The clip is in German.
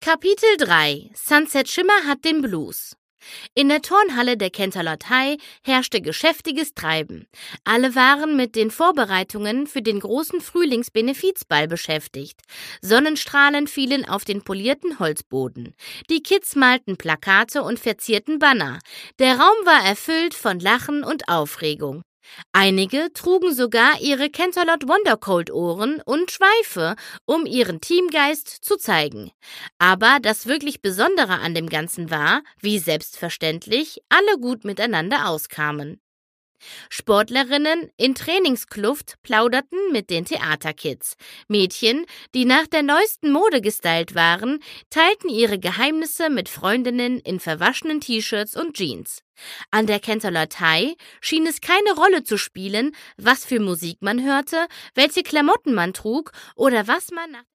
Kapitel 3: Sunset Shimmer hat den Blues. In der Turnhalle der Canterlot High herrschte geschäftiges Treiben. Alle waren mit den Vorbereitungen für den großen Frühlingsbenefizball beschäftigt. Sonnenstrahlen fielen auf den polierten Holzboden. Die Kids malten Plakate und verzierten Banner. Der Raum war erfüllt von Lachen und Aufregung. Einige trugen sogar ihre Canterlot Wondercold-Ohren und Schweife, um ihren Teamgeist zu zeigen. Aber das wirklich Besondere an dem Ganzen war, wie selbstverständlich, alle gut miteinander auskamen. Sportlerinnen in Trainingskluft plauderten mit den Theaterkids. Mädchen, die nach der neuesten Mode gestylt waren, teilten ihre Geheimnisse mit Freundinnen in verwaschenen T-Shirts und Jeans. An der Canterlot High schien es keine Rolle zu spielen, was für Musik man hörte, welche Klamotten man trug oder was man nach